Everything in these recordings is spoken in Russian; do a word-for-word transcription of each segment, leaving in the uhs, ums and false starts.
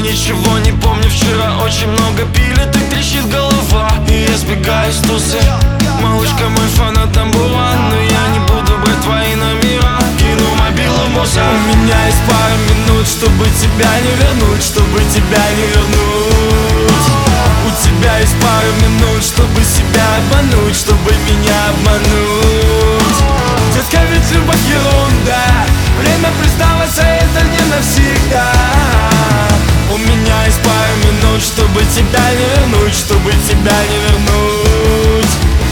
ничего не помню, вчера очень много пили, так трещит голова, и я сбегаю с тусы. Малышка, мой фанат number one, но я не буду брать твои номера, кину мобилу в мусор. У меня есть пара минут, чтобы тебя не вернуть, чтобы тебя не вернуть. У тебя есть пара минут, чтобы себя обмануть, чтобы меня обмануть. Детка, ведь любовь ерунда, время признаваться, это не навсегда. У меня есть пара минут, чтобы тебя не вернуть, чтобы тебя не вернуть.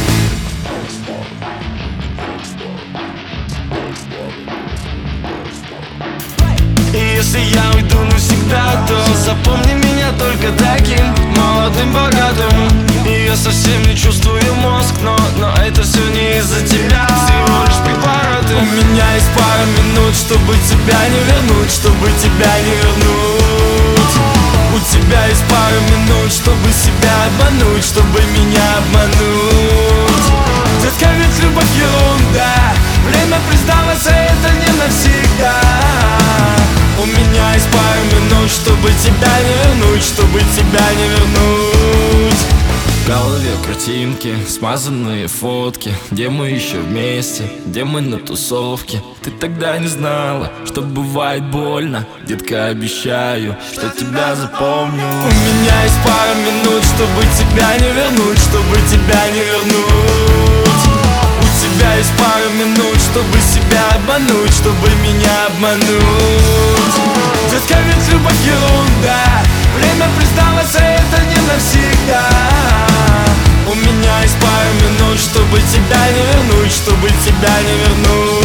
И если я уйду навсегда, то запомни меня только таким молодым, богатым. И я совсем не чувствую мозг, но, но это все не из-за тебя, всего лишь препараты. У меня есть пара минут, чтобы тебя не вернуть, чтобы тебя не вернуть. У тебя есть пара минут, чтобы себя обмануть, чтобы меня обмануть. Детка, ведь любовь ерунда, время признаваться, это не навсегда. У меня есть пара минут, чтобы тебя не вернуть, чтобы тебя не вернуть. В голове картинки, смазанные фотки, где мы еще вместе, где мы на тусовке. Ты тогда не знала, что бывает больно. Детка, обещаю, что тебя запомню. У меня есть пара минут, чтобы тебя не вернуть, чтобы тебя не вернуть. У тебя есть пара минут, чтобы себя обмануть, чтобы меня обмануть. Детка, ведь любовь ерунда, время признаваться, это не навсегда. У меня есть пара минут, чтобы тебя не вернуть, чтобы тебя не вернуть.